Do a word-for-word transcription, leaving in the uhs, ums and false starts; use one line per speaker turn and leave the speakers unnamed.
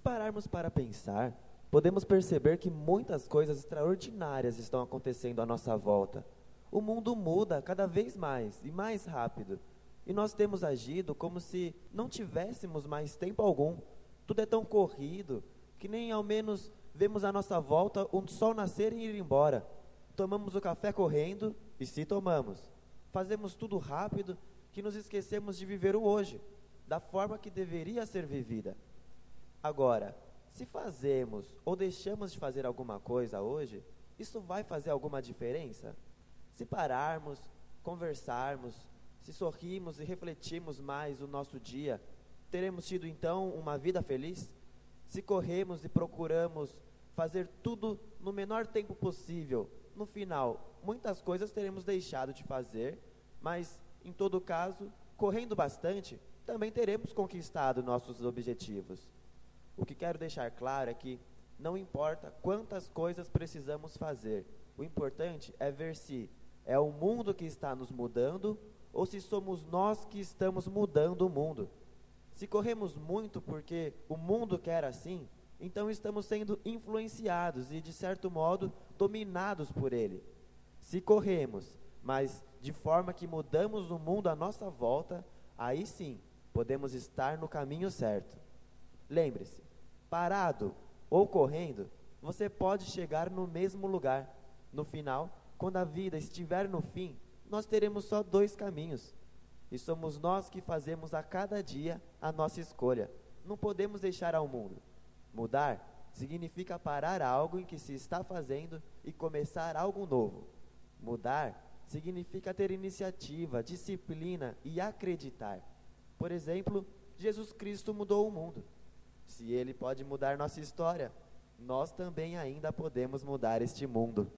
pararmos para pensar, podemos perceber que muitas coisas extraordinárias estão acontecendo à nossa volta. O mundo muda cada vez mais e mais rápido, e nós temos agido como se não tivéssemos mais tempo algum. Tudo é tão corrido que nem ao menos vemos à nossa volta o sol nascer e ir embora. Tomamos o café correndo, e se tomamos, fazemos tudo rápido que nos esquecemos de viver o hoje, da forma que deveria ser vivida. Agora, se fazemos ou deixamos de fazer alguma coisa hoje, isso vai fazer alguma diferença? Se pararmos, conversarmos, se sorrirmos e refletirmos mais o nosso dia, teremos tido então uma vida feliz? Se corremos e procuramos fazer tudo no menor tempo possível, no final, muitas coisas teremos deixado de fazer, mas, em todo caso, correndo bastante, também teremos conquistado nossos objetivos. O que quero deixar claro é que não importa quantas coisas precisamos fazer, o importante é ver se é o mundo que está nos mudando ou se somos nós que estamos mudando o mundo. Se corremos muito porque o mundo quer assim, então estamos sendo influenciados e, de certo modo, dominados por ele. Se corremos, mas de forma que mudamos o mundo à nossa volta, aí sim podemos estar no caminho certo. Lembre-se, parado ou correndo, você pode chegar no mesmo lugar. No final, quando a vida estiver no fim, nós teremos só dois caminhos. E somos nós que fazemos a cada dia a nossa escolha. Não podemos deixar ao mundo. Mudar significa parar algo em que se está fazendo e começar algo novo. Mudar significa ter iniciativa, disciplina e acreditar. Por exemplo, Jesus Cristo mudou o mundo. Se Ele pode mudar nossa história, nós também ainda podemos mudar este mundo.